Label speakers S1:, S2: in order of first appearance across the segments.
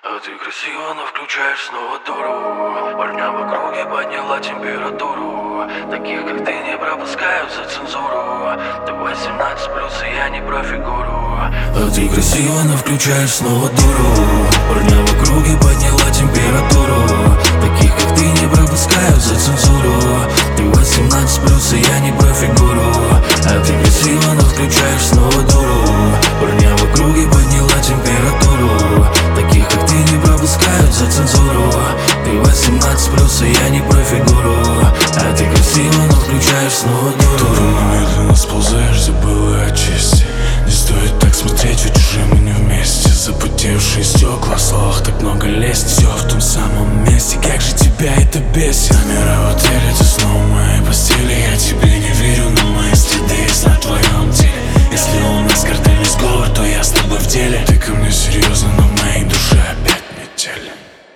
S1: А ты красиво, но включаешь снова дуру. Парня в округе подняла температуру. Таких, как ты, не пропускают за цензуру. Ты 18+, и я не про фигуру. А ты красиво, но включаешь снова дуру. Парня в округе подняла температуру. Таких, как ты, не пропускают за цензуру. Ты 18+, и я не про фигуру. А ты красиво, но включаешь снова дуру. Парня в округе подняла температуру. Таких, как ты, не пропускают за цензуру. Ты 18+, и я не про фигуру. А ты красиво, но включаешь снова дуру.
S2: Ты медленно сползаешь, забыла о чести. Не стоит так смотреть, ведь уже мы не вместе. Запотевшие стекла, в словах так много лезть. Все в том самом месте, как же тебя это бесит. Камера в отеле, ты снова в моей постели. Я тебе не верю, но мои следы есть на твоем теле. Если у нас картельный сговор, то я с тобой в деле. Ты ко мне серьезно, но в моей душе опять метели.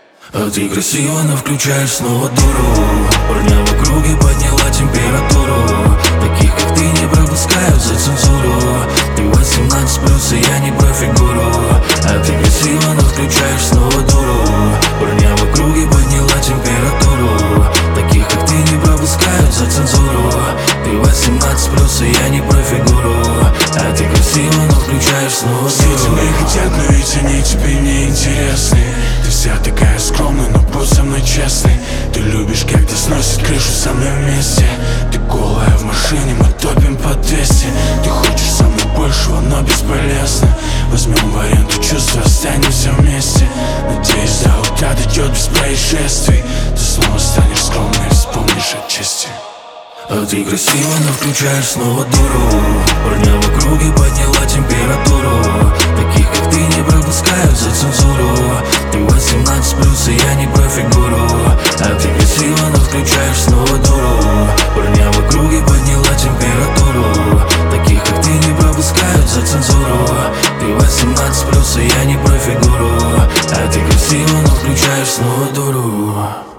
S1: А ты красиво, но включаешь снова дуру. Парня в округе подняла температуру. Таких, как ты, не пропускают за цензуру. Ты 18+, и я не про фигуру. А ты красиво, но включаешь снова дуру. Парня в округе подняла температуру. Таких, как ты, не пропускают за цензуру. Ты 18+, и я не про фигуру. А ты красиво, но включаешь снова
S2: все
S1: дуру.
S2: тебя хотят, но ведь они тебе не интересны. Ты вся такая скромная, но будь со мной честной. Ты любишь, когда сносит крышу со мной вместе. Ты голая в машине, мы топим по 200. Ты хочешь со мной большего, но бесполезно. Возьмем в аренду чувства, останемся вместе. Надеюсь, до утра дойдет без происшествий. Ты снова станешь скромной, вспомнишь о чести.
S1: А ты красиво, но включаешь снова дуру. Парня в округе подняла температуру. Таких, как ты, не пропускают за цензуру. Ты 18+, и я не про фигуру. А ты красиво, но включаешь снова дуру. Парня в округе подняла температуру. Таких, как ты, не пропускают за цензуру. Ты 18+, и я не про фигуру. А ты красиво, но включаешь снова дуру.